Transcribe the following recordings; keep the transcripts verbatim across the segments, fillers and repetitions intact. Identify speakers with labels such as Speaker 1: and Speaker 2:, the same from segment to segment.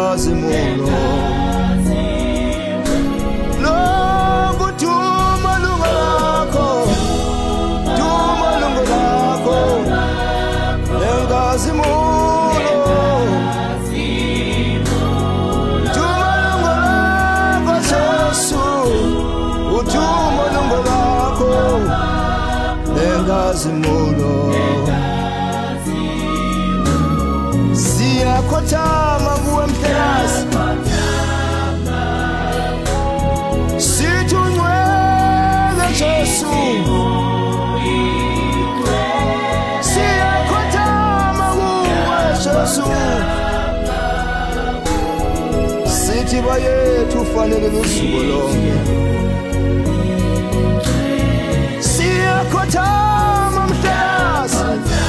Speaker 1: nenkazimulo lokutuma lunga lakho tuma lunga lakho nenkazimulo tuma lunga lakho Jesu utuma lunga lakho nenkazimulo siyakhotama kuwe Mhlekazi sithi ungcwele Jesu siyakhotama kuwe Jesu sithi bayethu ufanele usuku lonke siyakhotama Mhlekazi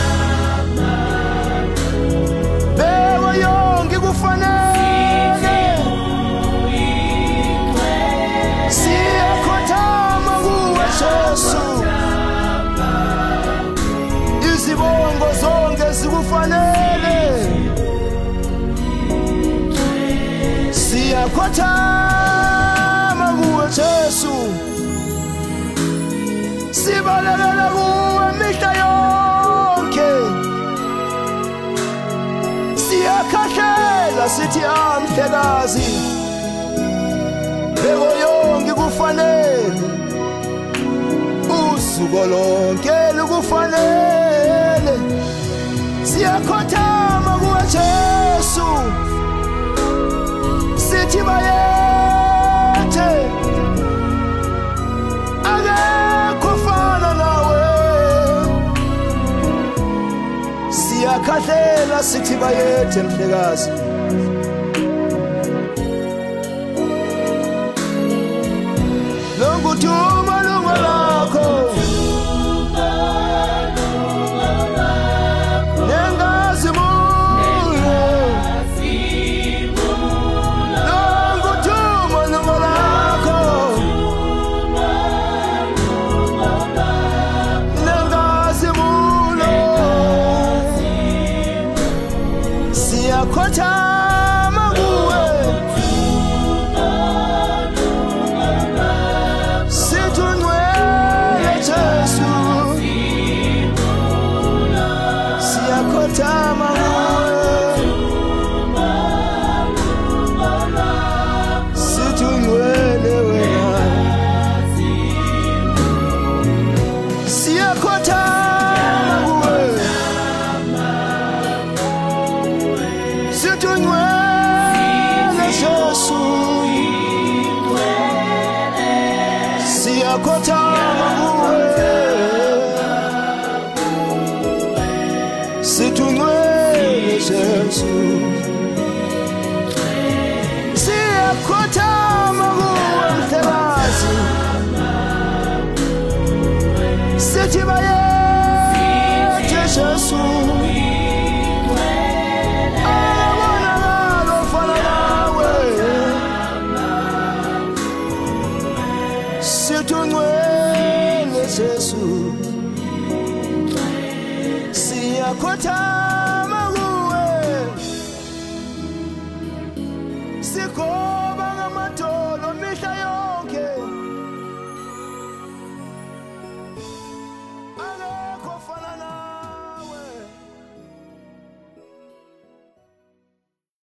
Speaker 1: izibongo zonke zikufanele siyakhothama kuwe Jesu sibalekela kuwe mihla yonke siyakhahlela sithi Mhlekazi beko yonke kufanele usuku lonke lukufanele siyakhothama kuwe Jesu sithi bayethe akekho ofana nawe siyakhahlela sithi bayethe Mhlekazi lokutuma lunga lakho siyakhotama kuwe sithi ungcwele Jesu siyakhotama kuwe sithi ungcwele wena siyakhotama kuwe sithi ungcwele Jesu siyakhotama kuwe sithi ungcwele Jesu siyakhotama kuwe Mhlekazi sithi bayethe Jesu sithi ungcwele Jesu siyakhotama